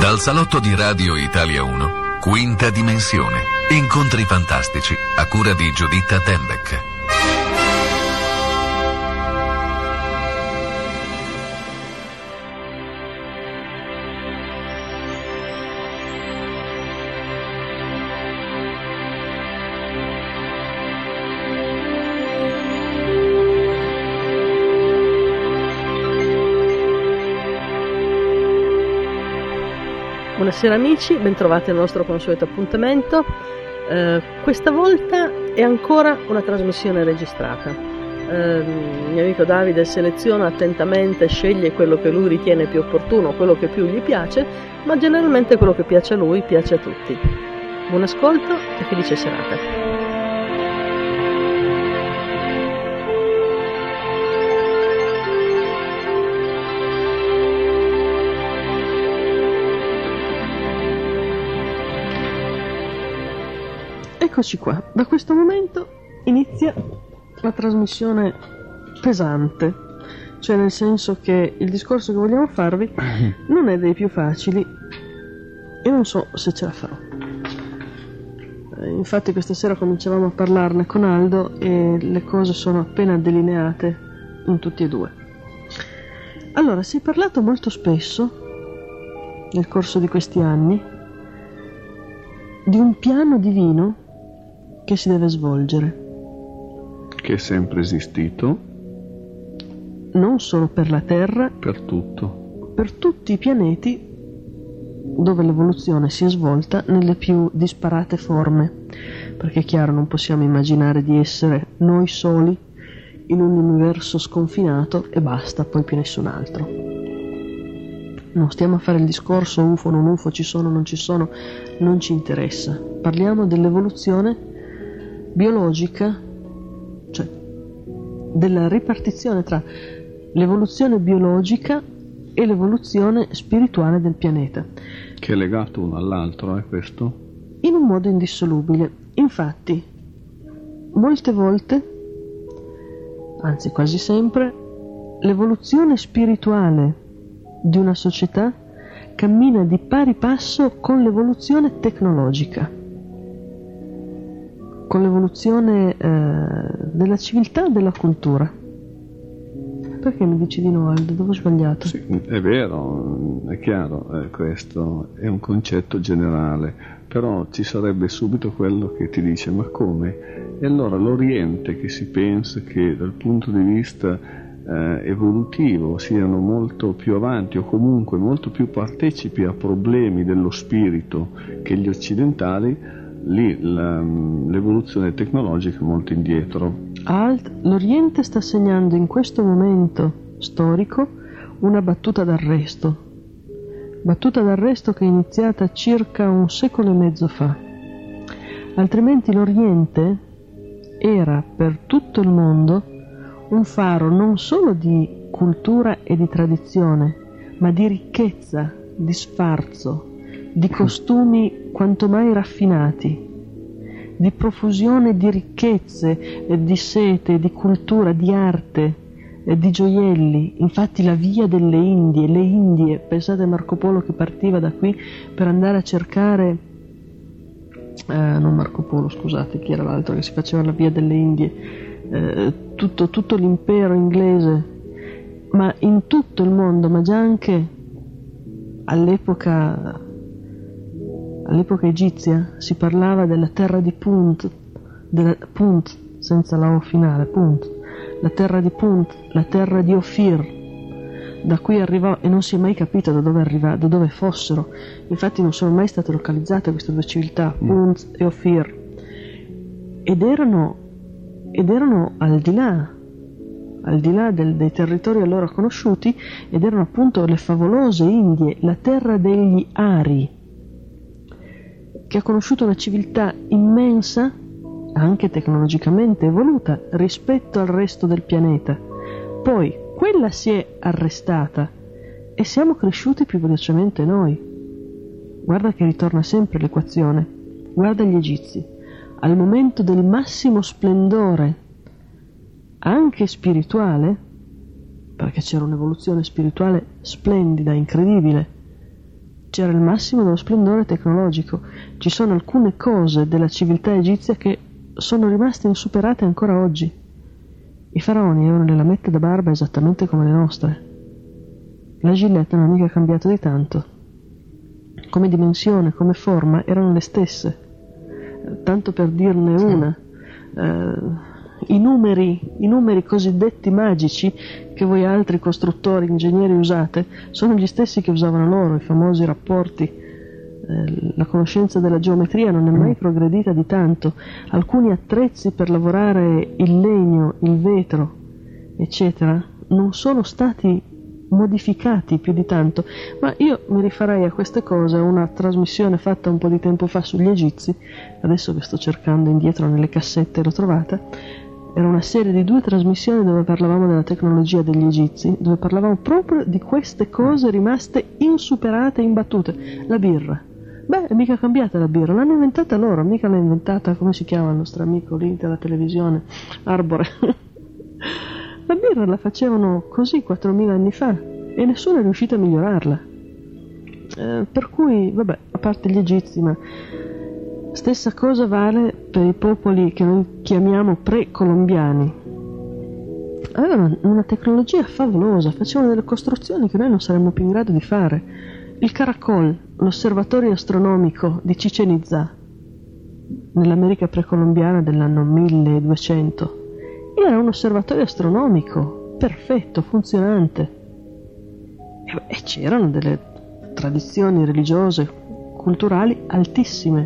Dal salotto di Radio Italia 1, Quinta Dimensione. Incontri fantastici a cura di Giuditta Tembec. Buonasera amici, bentrovati al nostro consueto appuntamento. Questa volta è ancora una trasmissione registrata. Il mio amico Davide seleziona attentamente, sceglie quello che lui ritiene più opportuno, quello che più gli piace, ma generalmente quello che piace a lui piace a tutti. Buon ascolto e felice serata. Eccoci qua, da questo momento inizia la trasmissione pesante, cioè nel senso che il discorso che vogliamo farvi non è dei più facili e non so se ce la farò. Infatti questa sera cominciavamo a parlarne con Aldo e le cose sono appena delineate in tutti e due. Allora, si è parlato molto spesso nel corso di questi anni di un piano divino che si deve svolgere, che è sempre esistito, non solo per la Terra, per tutto, per tutti i pianeti dove l'evoluzione si è svolta nelle più disparate forme, perché è chiaro, non possiamo immaginare di essere noi soli in un universo sconfinato e basta, poi più nessun altro. Non stiamo a fare il discorso UFO, non UFO, ci sono, non ci sono, non ci interessa. Parliamo dell'evoluzione biologica, cioè della ripartizione tra l'evoluzione biologica e l'evoluzione spirituale del pianeta, che è legato uno all'altro, è questo? In un modo indissolubile. Infatti, molte volte, anzi quasi sempre, l'evoluzione spirituale di una società cammina di pari passo con l'evoluzione tecnologica, con l'evoluzione della civiltà e della cultura. Perché mi dici di no, Aldo? Dove ho sbagliato? Sì, è vero, è chiaro, questo è un concetto generale, però ci sarebbe subito quello che ti dice ma come? E allora l'Oriente, che si pensa che dal punto di vista evolutivo siano molto più avanti o comunque molto più partecipi a problemi dello spirito che gli occidentali, lì l'evoluzione tecnologica è molto indietro. L'Oriente sta segnando in questo momento storico una battuta d'arresto che è iniziata circa 1 secolo e mezzo fa. Altrimenti l'Oriente era per tutto il mondo un faro non solo di cultura e di tradizione, ma di ricchezza, di sfarzo, di costumi quanto mai raffinati, di profusione di ricchezze, di sete, di cultura, di arte, di gioielli. Infatti la via delle Indie, le Indie, pensate a Marco Polo che partiva da qui per andare a cercare, non Marco Polo, scusate, chi era l'altro che si faceva la via delle Indie, tutto l'impero inglese, ma in tutto il mondo, ma già anche all'epoca egizia si parlava della terra di Punt, senza la O finale, Punt, la terra di Punt, la terra di Ofir. Da qui arrivava, e non si è mai capito da dove fossero. Infatti non sono mai state localizzate queste due civiltà, Punt e Ofir, ed erano al di là dei territori allora conosciuti, ed erano appunto le favolose Indie, la terra degli Ari, che ha conosciuto una civiltà immensa, anche tecnologicamente evoluta, rispetto al resto del pianeta. Poi quella si è arrestata e siamo cresciuti più velocemente noi. Guarda che ritorna sempre l'equazione. Guarda gli egizi. Al momento del massimo splendore, anche spirituale, perché c'era un'evoluzione spirituale splendida, incredibile, c'era il massimo dello splendore tecnologico. Ci sono alcune cose della civiltà egizia che sono rimaste insuperate ancora oggi. I faraoni avevano le lamette da barba esattamente come le nostre. La Gillette non ha mica cambiato di tanto. Come dimensione, come forma, erano le stesse. Tanto per dirne una. I numeri cosiddetti magici che voi altri costruttori, ingegneri usate, sono gli stessi che usavano loro, i famosi rapporti. La conoscenza della geometria non è mai progredita di tanto. Alcuni attrezzi per lavorare il legno, il vetro, eccetera, non sono stati modificati più di tanto. Ma io mi rifarei a queste cose, a una trasmissione fatta un po' di tempo fa sugli egizi, adesso che sto cercando indietro nelle cassette, l'ho trovata. Era una serie di 2 trasmissioni dove parlavamo della tecnologia degli egizi, dove parlavamo proprio di queste cose rimaste insuperate e imbattute. La birra. Beh, è mica cambiata la birra, l'hanno inventata loro, mica l'ha inventata, come si chiama il nostro amico lì della televisione, Arbore. La birra la facevano così 4.000 anni fa e nessuno è riuscito a migliorarla. Per cui, vabbè, a parte gli egizi, ma stessa cosa vale per i popoli che noi chiamiamo pre-colombiani. Avevano una tecnologia favolosa, facevano delle costruzioni che noi non saremmo più in grado di fare. Il Caracol, l'osservatorio astronomico di Chichen Itza, nell'America precolombiana dell'anno 1200, era un osservatorio astronomico perfetto, funzionante. E c'erano delle tradizioni religiose, culturali altissime.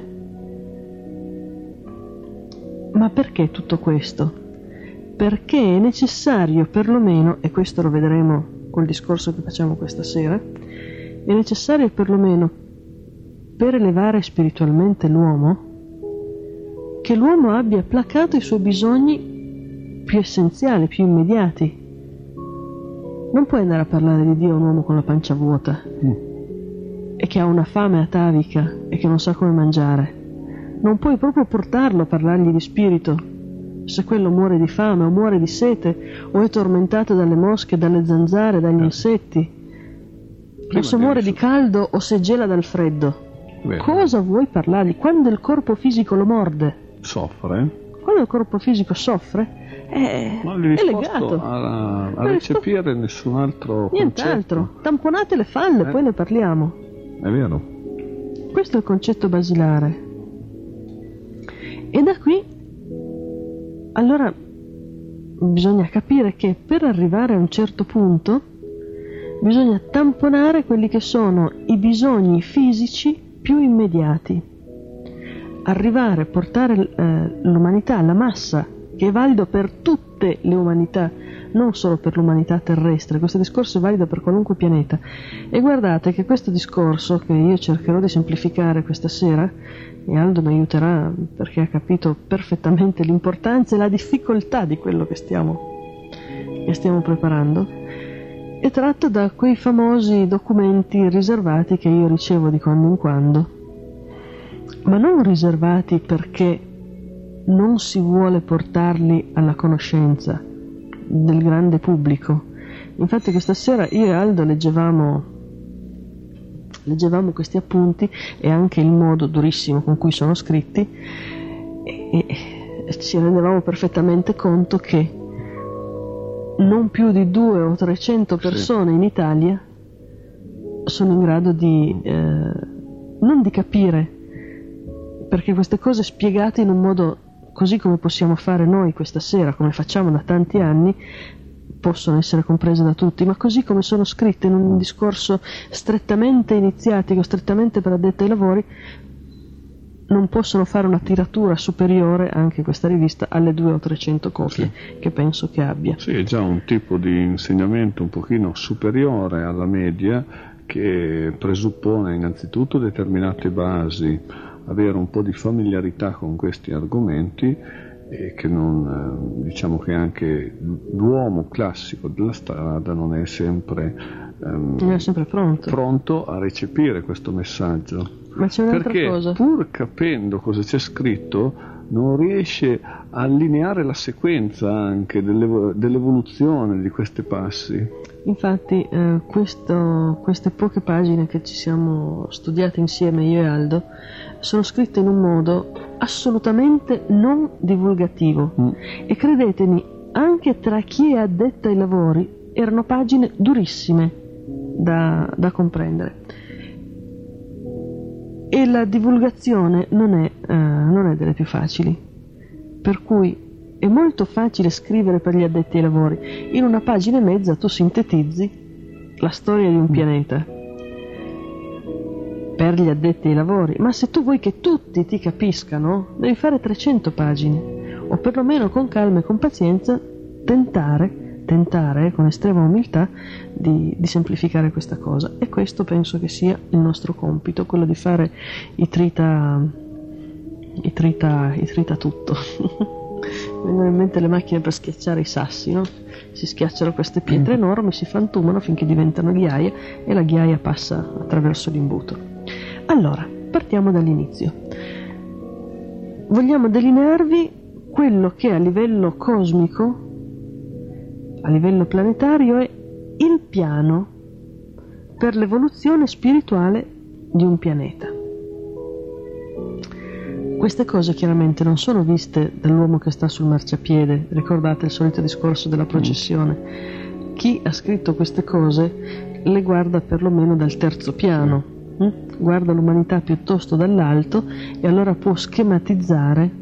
Ma perché tutto questo? Perché è necessario perlomeno, e questo lo vedremo col discorso che facciamo questa sera, è necessario perlomeno per elevare spiritualmente l'uomo, che l'uomo abbia placato i suoi bisogni più essenziali, più immediati. Non puoi andare a parlare di Dio a un uomo con la pancia vuota e che ha una fame atavica e che non sa come mangiare. Non puoi proprio portarlo a parlargli di spirito se quello muore di fame o muore di sete o è tormentato dalle mosche, dalle zanzare, dagli insetti, o se muore di caldo o se gela dal freddo. Cosa vuoi parlargli? Quando il corpo fisico lo morde, soffre. Quando il corpo fisico soffre, è legato a recepire nessun altro nient'altro. concetto. Tamponate le falle, poi ne parliamo. È vero. Questo è il concetto basilare. E da qui allora bisogna capire che per arrivare a un certo punto bisogna tamponare quelli che sono i bisogni fisici più immediati, arrivare a portare l'umanità, la massa, che è valido per tutte le umanità, non solo per l'umanità terrestre. Questo discorso è valido per qualunque pianeta. E guardate che questo discorso, che io cercherò di semplificare questa sera, e Aldo mi aiuterà perché ha capito perfettamente l'importanza e la difficoltà di quello che stiamo preparando, è tratto da quei famosi documenti riservati che io ricevo di quando in quando, ma non riservati perché non si vuole portarli alla conoscenza del grande pubblico. Infatti questa sera io e Aldo leggevamo questi appunti e anche il modo durissimo con cui sono scritti e ci rendevamo perfettamente conto che non più di 200 o 300 persone in Italia sono in grado di non di capire, perché queste cose spiegate in un modo così come possiamo fare noi questa sera, come facciamo da tanti anni, possono essere comprese da tutti, ma così come sono scritte in un discorso strettamente iniziatico, strettamente per addetti ai lavori, non possono fare una tiratura superiore, anche questa rivista, alle 200 o 300 copie che penso che abbia. Sì, è già un tipo di insegnamento un pochino superiore alla media, che presuppone innanzitutto determinate basi, avere un po' di familiarità con questi argomenti, e che non, diciamo che anche l'uomo classico della strada non è sempre pronto a recepire questo messaggio. Ma c'è un'altra perché cosa. Pur capendo cosa c'è scritto, non riesce a allineare la sequenza anche dell'evoluzione di questi passi. Infatti queste poche pagine che ci siamo studiate insieme, io e Aldo, sono scritte in un modo assolutamente non divulgativo e credetemi, anche tra chi è addetto ai lavori erano pagine durissime da comprendere, e la divulgazione non è delle più facili, per cui è molto facile scrivere per gli addetti ai lavori. In una pagina e mezza tu sintetizzi la storia di un pianeta per gli addetti ai lavori, ma se tu vuoi che tutti ti capiscano devi fare 300 pagine, o perlomeno con calma e con pazienza tentare con estrema umiltà di semplificare questa cosa. E questo penso che sia il nostro compito, quello di fare i trita tutto. Vengono in mente le macchine per schiacciare i sassi, no? Si schiacciano queste pietre enormi, si frantumano finché diventano ghiaia e la ghiaia passa attraverso l'imbuto. Allora, partiamo dall'inizio. Vogliamo delinearvi quello che a livello cosmico, a livello planetario, è il piano per l'evoluzione spirituale di un pianeta. Queste cose chiaramente non sono viste dall'uomo che sta sul marciapiede. Ricordate il solito discorso della processione? Chi ha scritto queste cose le guarda perlomeno dal terzo piano, guarda l'umanità piuttosto dall'alto, e allora può schematizzare,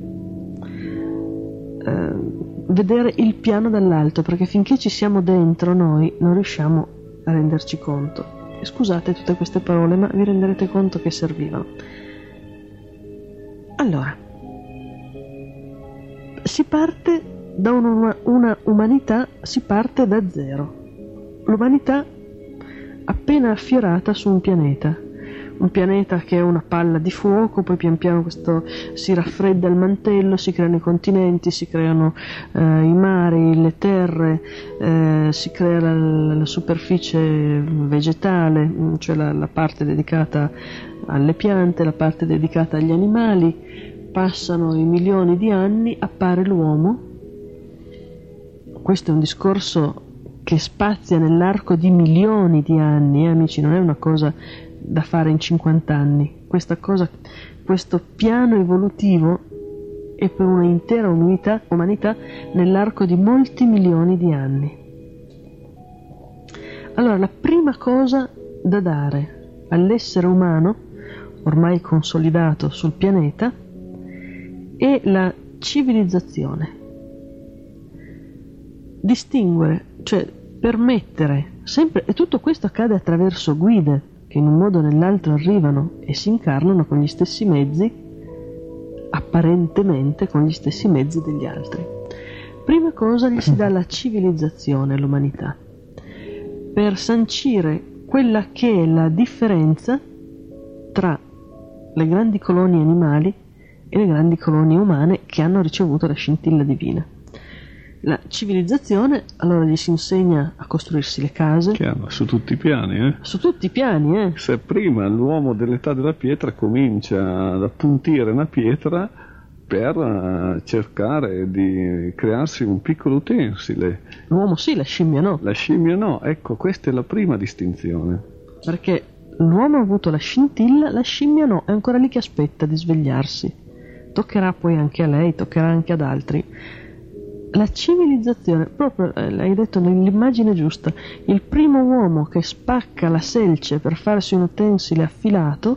vedere il piano dall'alto, perché finché ci siamo dentro noi non riusciamo a renderci conto. E scusate tutte queste parole, ma vi renderete conto che servivano. Allora, si parte da una umanità, si parte da zero. L'umanità appena affiorata su un pianeta che è una palla di fuoco, poi pian piano questo si raffredda il mantello, si creano i continenti, si creano i mari, le terre, si crea la superficie vegetale, cioè la parte dedicata alle piante, la parte dedicata agli animali. Passano i milioni di anni, appare l'uomo. Questo è un discorso che spazia nell'arco di milioni di anni, amici, non è una cosa da fare in 50 anni. Questo piano evolutivo è per una intera umanità nell'arco di molti milioni di anni. Allora, la prima cosa da dare all'essere umano, ormai consolidato sul pianeta, è la civilizzazione. Distinguere, cioè permettere sempre, e tutto questo accade attraverso guide che in un modo o nell'altro arrivano e si incarnano con gli stessi mezzi, apparentemente con gli stessi mezzi degli altri. Prima cosa gli si dà la civilizzazione all'umanità, per sancire quella che è la differenza tra le grandi colonie animali e le grandi colonie umane che hanno ricevuto la scintilla divina. La civilizzazione, allora gli si insegna a costruirsi le case. Chiaro, su tutti i piani, Su tutti i piani, Se prima l'uomo dell'età della pietra comincia ad appuntire una pietra per cercare di crearsi un piccolo utensile. L'uomo sì, la scimmia no. La scimmia no, ecco, questa è la prima distinzione. Perché l'uomo ha avuto la scintilla, la scimmia no, è ancora lì che aspetta di svegliarsi. Toccherà poi anche a lei, toccherà anche ad altri. La civilizzazione, proprio l'hai detto nell'immagine giusta, il primo uomo che spacca la selce per farsi un utensile affilato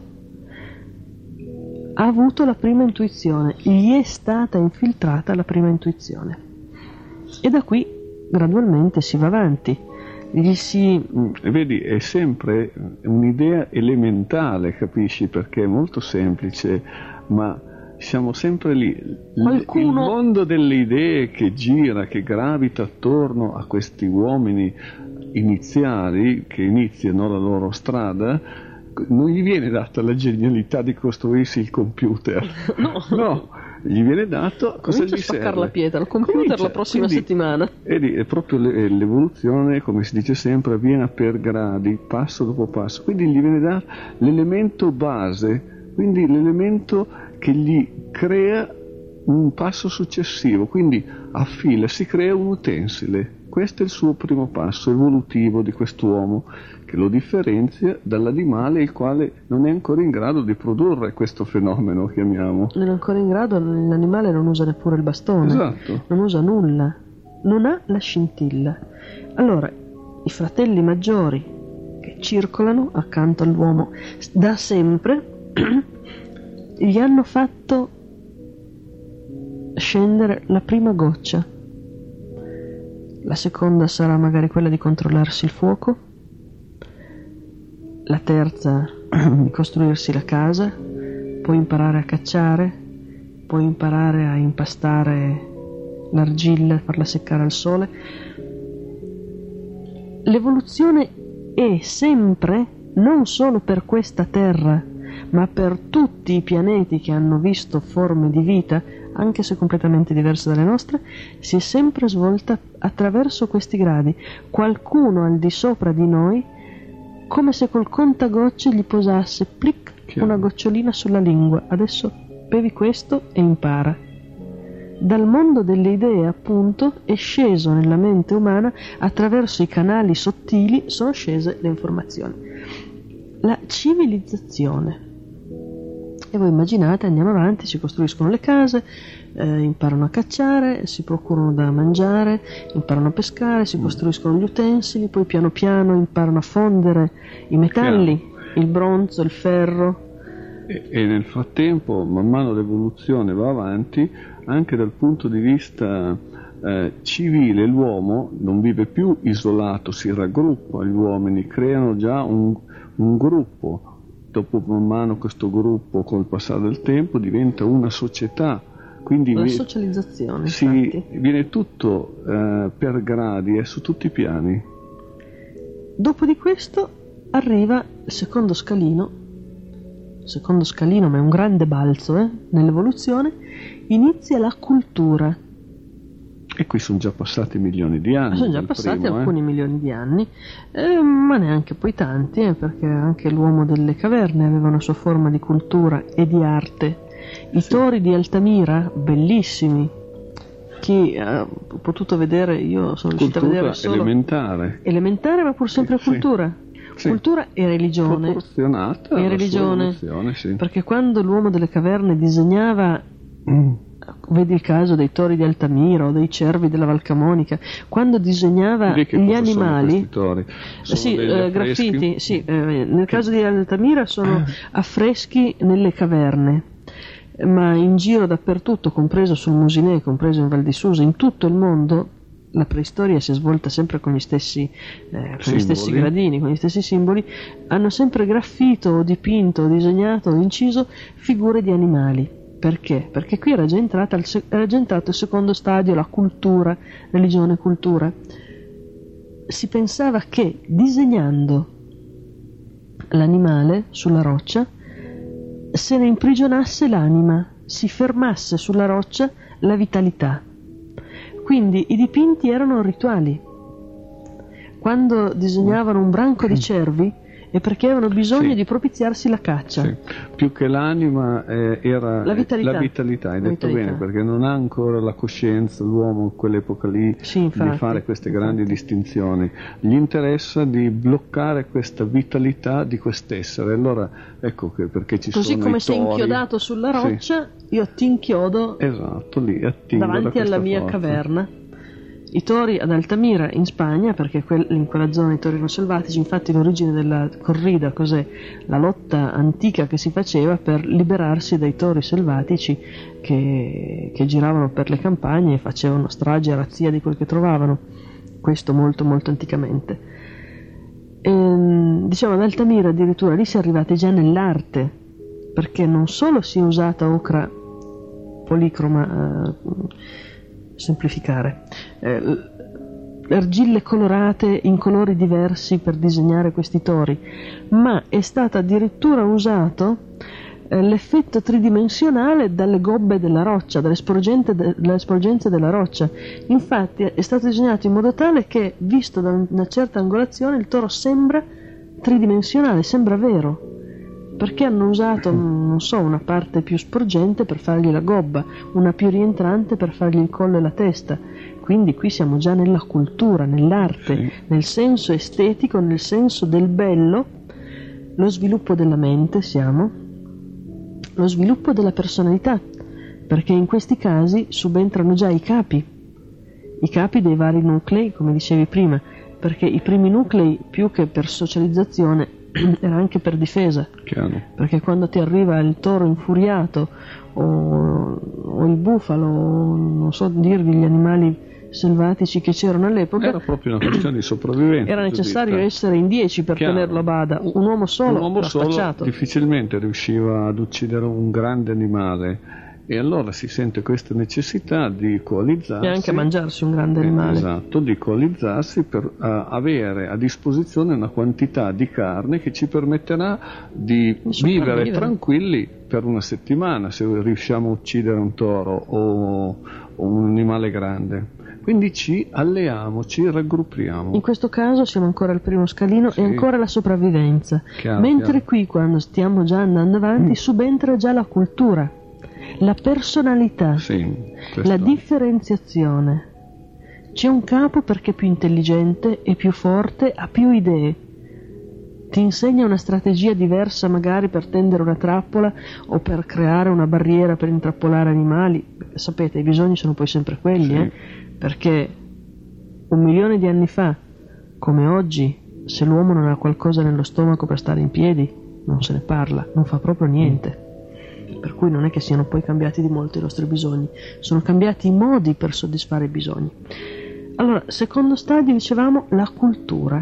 ha avuto la prima intuizione, gli è stata infiltrata la prima intuizione, e da qui gradualmente si va avanti. Vedi, è sempre un'idea elementale, capisci, perché è molto semplice, ma siamo sempre lì. Il mondo delle idee che gira, che gravita attorno a questi uomini iniziali che iniziano la loro strada, non gli viene data la genialità di costruirsi il computer. No, gli viene dato cosa gli serve. Comincia a spaccare la pietra, il computer la prossima settimana. Vedi, è proprio l'evoluzione, come si dice sempre, avviene per gradi, passo dopo passo. Quindi gli viene dato l'elemento base, quindi l'elemento che gli crea un passo successivo, quindi affila, si crea un utensile. Questo è il suo primo passo evolutivo di quest'uomo, che lo differenzia dall'animale, il quale non è ancora in grado di produrre questo fenomeno, chiamiamo. Non è ancora in grado, l'animale non usa neppure il bastone, Esatto. non usa nulla, non ha la scintilla. Allora, i fratelli maggiori che circolano accanto all'uomo da sempre gli hanno fatto scendere la prima goccia. La seconda sarà magari quella di controllarsi il fuoco, la terza di costruirsi la casa, poi imparare a cacciare, poi imparare a impastare l'argilla, farla seccare al sole. L'evoluzione è sempre, non solo per questa Terra, ma per tutti i pianeti che hanno visto forme di vita, anche se completamente diverse dalle nostre, si è sempre svolta attraverso questi gradi. Qualcuno al di sopra di noi, come se col contagocce gli posasse plic, una gocciolina sulla lingua. Adesso bevi questo e impara. Dal mondo delle idee, appunto, è sceso nella mente umana, attraverso i canali sottili sono scese le informazioni. La civilizzazione. E voi immaginate, andiamo avanti, si costruiscono le case, imparano a cacciare, si procurano da mangiare, imparano a pescare, si costruiscono gli utensili, poi piano piano imparano a fondere i metalli, il bronzo, il ferro. E nel frattempo, man mano l'evoluzione va avanti, anche dal punto di vista civile, l'uomo non vive più isolato, si raggruppa, gli uomini creano già un gruppo. Dopo man mano questo gruppo, col passare del tempo, diventa una società. Quindi la socializzazione, viene tutto per gradi, su tutti i piani. Dopo di questo arriva il secondo scalino, ma è un grande balzo nell'evoluzione, inizia la cultura. E qui sono già passati milioni di anni. Sono già passati alcuni milioni di anni, ma neanche poi tanti, perché anche l'uomo delle caverne aveva una sua forma di cultura e di arte. I tori di Altamira, bellissimi. Chi ha potuto vedere, io sono riuscito a vedere solo elementare, ma pur sempre cultura. Sì. Cultura e religione. Proporzionata e religione. Sì. Perché quando l'uomo delle caverne disegnava, vedi il caso dei tori di Altamira o dei cervi della Val Camonica, quando disegnava gli animali, graffiti, nel caso di Altamira sono affreschi nelle caverne, ma in giro dappertutto, compreso sul Musinè, compreso in Val di Susa, in tutto il mondo, la preistoria si è svolta sempre con gli stessi gradini, con gli stessi simboli, hanno sempre graffito o dipinto o disegnato o inciso figure di animali. Perché? Perché qui era già entrato il secondo stadio, la cultura, religione, cultura. Si pensava che disegnando l'animale sulla roccia se ne imprigionasse l'anima, si fermasse sulla roccia la vitalità. Quindi i dipinti erano rituali. Quando disegnavano un branco di cervi è perché avevano bisogno di propiziarsi la caccia. Sì. Più che l'anima era la vitalità, hai detto bene, perché non ha ancora la coscienza l'uomo in quell'epoca lì di fare queste grandi distinzioni. Gli interessa di bloccare questa vitalità di quest'essere. Allora ecco che perché ci così sono come i tori, sei inchiodato sulla roccia, io ti inchiodo lì, davanti alla mia caverna. I tori ad Altamira in Spagna, perché in quella zona i tori erano selvatici, infatti l'origine della corrida cos'è? La lotta antica che si faceva per liberarsi dai tori selvatici che giravano per le campagne e facevano strage e razzia di quel che trovavano. Questo molto molto anticamente. Diciamo ad Altamira addirittura lì si è arrivati già nell'arte, perché non solo si è usata ocra policroma, semplificare, argille colorate in colori diversi per disegnare questi tori, ma è stato addirittura usato l'effetto tridimensionale dalle gobbe della roccia, dalle sporgenze della roccia. Infatti è stato disegnato in modo tale che, visto da una certa angolazione, il toro sembra tridimensionale, sembra vero. perché hanno usato, non so, una parte più sporgente per fargli la gobba, una più rientrante per fargli il collo e la testa. Quindi qui siamo già nella cultura, nell'arte, Sì. nel senso estetico, nel senso del bello, lo sviluppo della mente lo sviluppo della personalità, perché in questi casi subentrano già i capi dei vari nuclei, come dicevi prima, perché i primi nuclei, più che per socializzazione, era anche per difesa. Chiaro. Perché quando ti arriva il toro infuriato o il bufalo, non so dirvi gli animali selvatici che c'erano all'epoca, Era proprio una questione di sopravvivenza. era necessario cosiddetta. essere in 10 per Chiaro. tenerlo a bada. Un uomo solo era solo spacciato. difficilmente riusciva ad uccidere un grande animale, e allora si sente questa necessità di coalizzarsi E anche mangiarsi un grande animale. Esatto, di coalizzarsi per avere a disposizione una quantità di carne che ci permetterà di vivere tranquilli per una settimana, se riusciamo a uccidere un toro o un animale grande. Quindi ci alleiamo, ci raggruppiamo. In questo caso siamo ancora al primo scalino, Sì. e ancora la sopravvivenza. Chiaro, Mentre chiaro. qui, quando stiamo già andando avanti, subentra già la cultura, la personalità, Sì, questo. la differenziazione. C'è un capo perché è più intelligente, è più forte, ha più idee. Ti insegna una strategia diversa magari per tendere una trappola o per creare una barriera per intrappolare animali. Sapete, i bisogni sono poi sempre quelli, Sì. Perché 1.000.000 di anni fa, come oggi, se l'uomo non ha qualcosa nello stomaco per stare in piedi, non se ne parla, non fa proprio niente. Per cui non è che siano poi cambiati di molto i nostri bisogni, sono cambiati i modi per soddisfare i bisogni. Allora, secondo stadio, dicevamo, la cultura.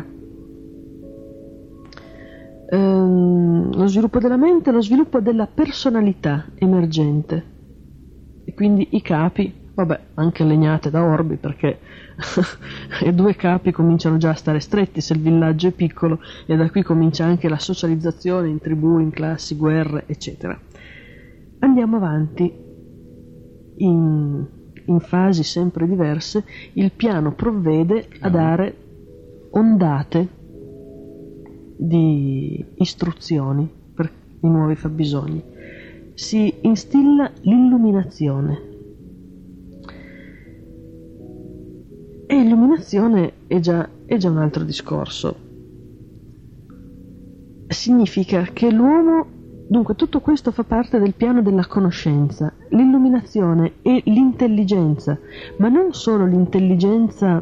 Lo sviluppo della mente, lo sviluppo della personalità emergente. E quindi i capi, vabbè, anche legnate da orbi, perché i due capi cominciano già a stare stretti se il villaggio è piccolo, e da qui comincia anche la socializzazione in tribù, in classi, guerre, eccetera. Andiamo avanti in fasi sempre diverse. Il piano provvede a dare ondate di istruzioni per i nuovi fabbisogni. Si instilla l'illuminazione, e illuminazione è già un altro discorso. Significa che l'uomo, dunque tutto questo fa parte del piano della conoscenza, l'illuminazione e l'intelligenza, ma non solo l'intelligenza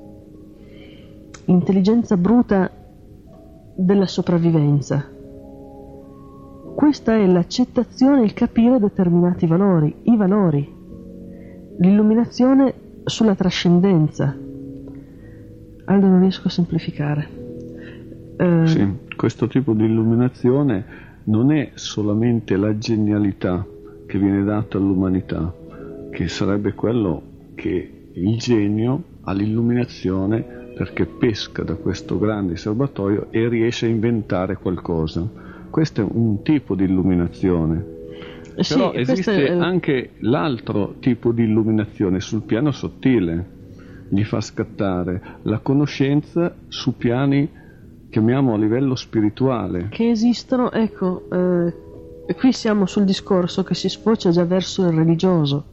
bruta della sopravvivenza. Questa è l'accettazione, il capire determinati valori, i valori, l'illuminazione sulla trascendenza. Allora non riesco a semplificare. Sì, questo tipo di illuminazione non è solamente la genialità che viene data all'umanità, che sarebbe quello che il genio ha l'illuminazione perché pesca da questo grande serbatoio e riesce a inventare qualcosa. Questo è un tipo di illuminazione. Però esiste anche l'altro tipo di illuminazione sul piano sottile, gli fa scattare la conoscenza su piani, chiamiamo a livello spirituale. Che esistono, ecco, qui siamo sul discorso che si sfocia già verso il religioso.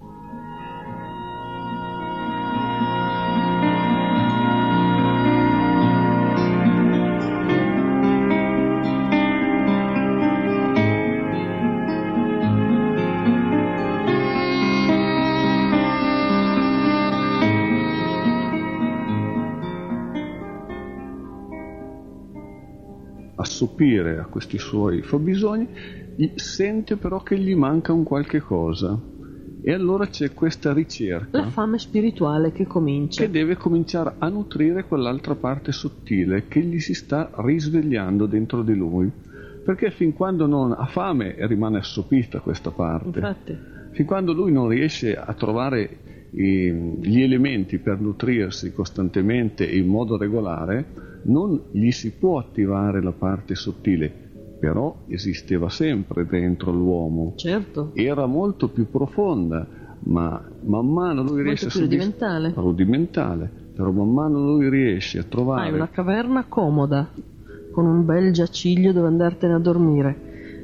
Assopire a questi suoi fabbisogni, sente però che gli manca un qualche cosa, e allora c'è questa ricerca, la fame spirituale che comincia, che deve cominciare a nutrire quell'altra parte sottile che gli si sta risvegliando dentro di lui, perché fin quando non ha fame rimane assopita questa parte. Infatti. Fin quando lui non riesce a trovare gli elementi per nutrirsi costantemente e in modo regolare, non gli si può attivare la parte sottile, però esisteva sempre dentro l'uomo. Certo. Era molto più profonda, ma man mano lui riesce molto più rudimentale, però man mano lui riesce a trovare una caverna comoda con un bel giaciglio dove andartene a dormire.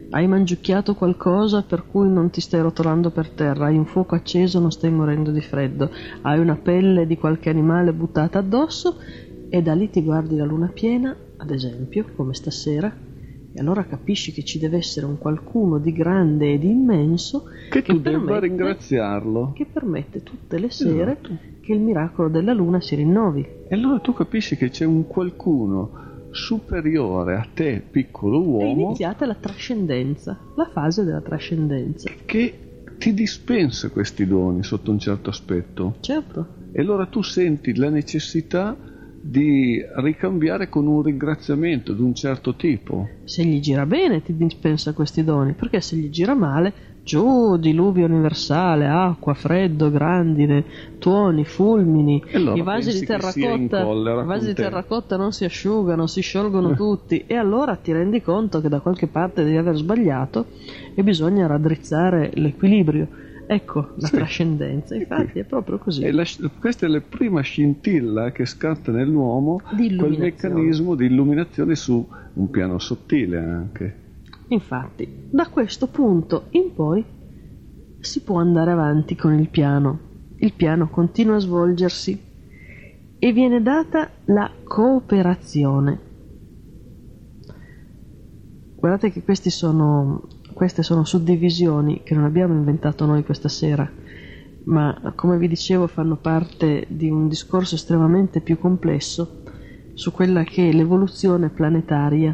Hai mangiucchiato qualcosa per cui non ti stai rotolando per terra, hai un fuoco acceso, non stai morendo di freddo, hai una pelle di qualche animale buttata addosso e da lì ti guardi la luna piena, ad esempio, come stasera, e allora capisci che ci deve essere un qualcuno di grande e di immenso che tu debba ringraziarlo, che permette tutte le sere che il miracolo della luna si rinnovi. E allora tu capisci che c'è un qualcuno superiore a te, piccolo uomo. È iniziata la trascendenza, la fase della trascendenza, che ti dispensa questi doni sotto un certo aspetto. Certo. E allora tu senti la necessità di ricambiare con un ringraziamento di un certo tipo. Se gli gira bene ti dispensa questi doni, perché se gli gira male, giù diluvio universale, acqua, freddo, grandine, tuoni, fulmini, allora i vasi di terracotta non si asciugano, si sciolgono tutti, e allora ti rendi conto che da qualche parte devi aver sbagliato e bisogna raddrizzare l'equilibrio. Ecco la trascendenza, infatti è proprio così. Questa è la prima scintilla che scatta nell'uomo, quel meccanismo di illuminazione su un piano sottile anche. Infatti, da questo punto in poi si può andare avanti con il piano. Il piano continua a svolgersi e viene data la cooperazione. Guardate che queste sono suddivisioni che non abbiamo inventato noi questa sera, ma come vi dicevo fanno parte di un discorso estremamente più complesso su quella che è l'evoluzione planetaria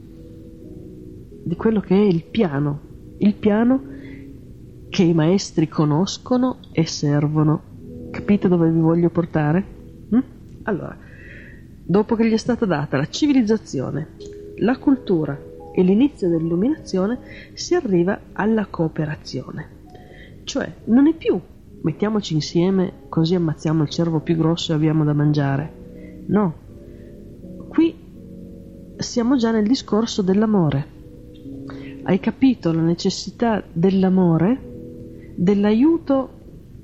di quello che è il piano che i maestri conoscono e servono. Capite dove vi voglio portare? Allora, dopo che gli è stata data la civilizzazione, la cultura e l'inizio dell'illuminazione, si arriva alla cooperazione. Cioè, non è più mettiamoci insieme così ammazziamo il cervo più grosso e abbiamo da mangiare. No. Qui siamo già nel discorso dell'amore. Hai capito la necessità dell'amore, dell'aiuto,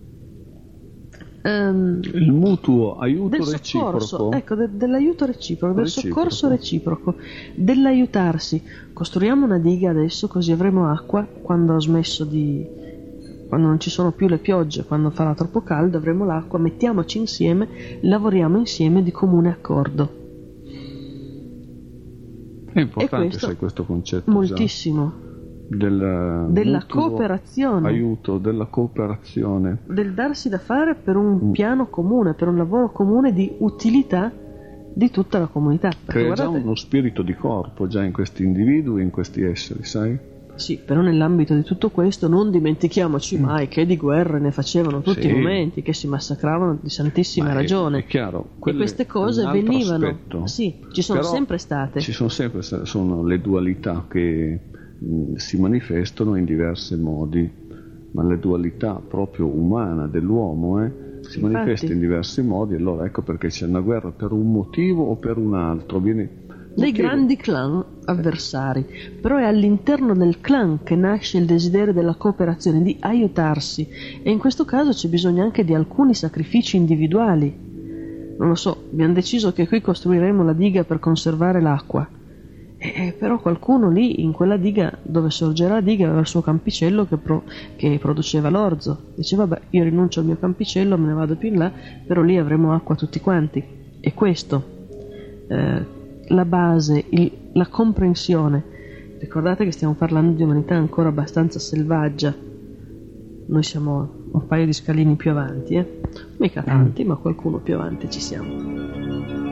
il mutuo aiuto del reciproco. Soccorso, ecco, dell'aiuto reciproco, del soccorso reciproco, dell'aiutarsi. Costruiamo una diga adesso così avremo acqua quando quando non ci sono più le piogge, quando farà troppo caldo avremo l'acqua, mettiamoci insieme, lavoriamo insieme di comune accordo. È importante sai questo concetto moltissimo della cooperazione, aiuto, della cooperazione, del darsi da fare per un piano comune, per un lavoro comune di utilità di tutta la comunità. Crea già uno spirito di corpo già in questi individui, in questi esseri, sai? Sì, però nell'ambito di tutto questo non dimentichiamoci mai che di guerre ne facevano tutti i momenti, che si massacravano di santissima ragione. È chiaro, e queste cose venivano. Aspetto. Sì, ci sono sempre state. Ci sono sempre, sono le dualità che si manifestano in diversi modi, ma la dualità proprio umana dell'uomo si manifesta in diversi modi. Allora ecco perché c'è una guerra per un motivo o per un altro. Dei grandi clan avversari, però è all'interno del clan che nasce il desiderio della cooperazione, di aiutarsi, e in questo caso c'è bisogno anche di alcuni sacrifici individuali. Non lo so, abbiamo deciso che qui costruiremo la diga per conservare l'acqua, però qualcuno lì in quella diga dove sorgerà la diga aveva il suo campicello che produceva l'orzo, diceva vabbè, io rinuncio al mio campicello, me ne vado più in là, però lì avremo acqua tutti quanti. E questo la base, la comprensione. Ricordate che stiamo parlando di umanità ancora abbastanza selvaggia. Noi siamo un paio di scalini più avanti, mica tanti, ma qualcuno più avanti ci siamo.